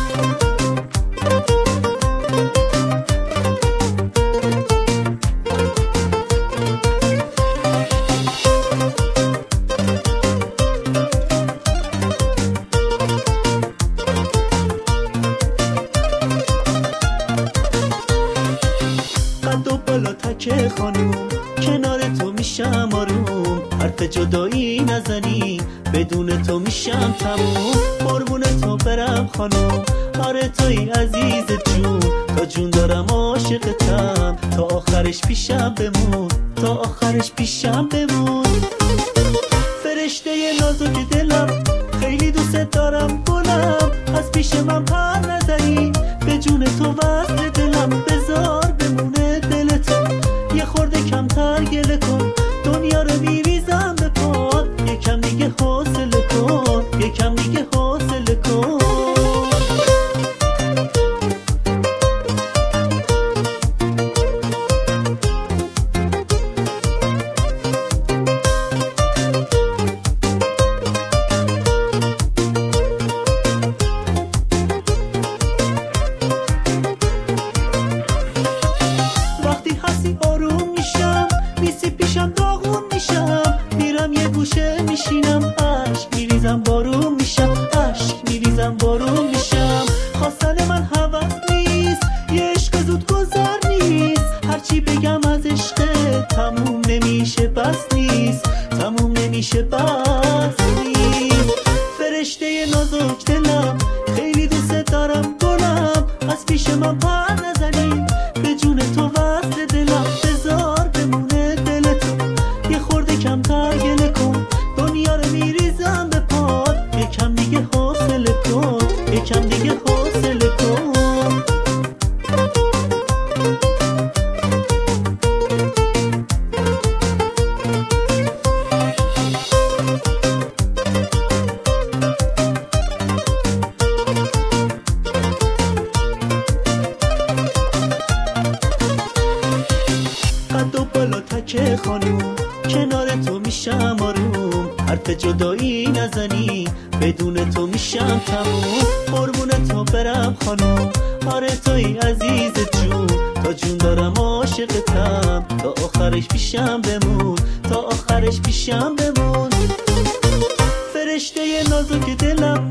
قد و بالا تکه خانوم، کنار تو میشم آروم، حرف جدایی نزنی بدون تو میشم تموم. قربون تو برم خانوم، آره توی عزیز جون، تا جون دارم عاشقتم، تا آخرش پیشم بمون، تا آخرش پیشم بمون. فرشته نازک دلم، خیلی دوست دارم گلم، از پیش من پر نزنی، به جون تو وصل دلم، بذار بمونه دل تو، یه خورده کمتر گله کن، دنیا رو میریزم به پات، یکم دیگه حوصله کن، یکم دیگه حوصله کن. میشینم عشق میریزم بارون میشم، عشق میریزم بارون میشم. خواستن من هوس نیست، یه عشق زود گذر نیست، هرچی بگم از عشق تموم نمیشه بس نیست، تموم نمیشه بس نیست. فرشته نازک دلم، خیلی دوست دارم گلم، از پیش من پر نزنی، به جون تو وصل دلم، بذار بمونه دل تو، یه خورده کمتر گله کن، دنیا رو میریزم به پات، یکم دیگه حوصله کن، یکم دیگه حوصله کن. قد و بالا تکه خانوم، کنار تو میشم آروم، حرف جدایی نزنی بدون تو میشم تموم. قربون تو برم خانوم، آره توی عزیز جون، تا جون دارم عاشقتم، تا آخرش پیشم بمون، تا آخرش پیشم بمون. فرشته نازک دلم،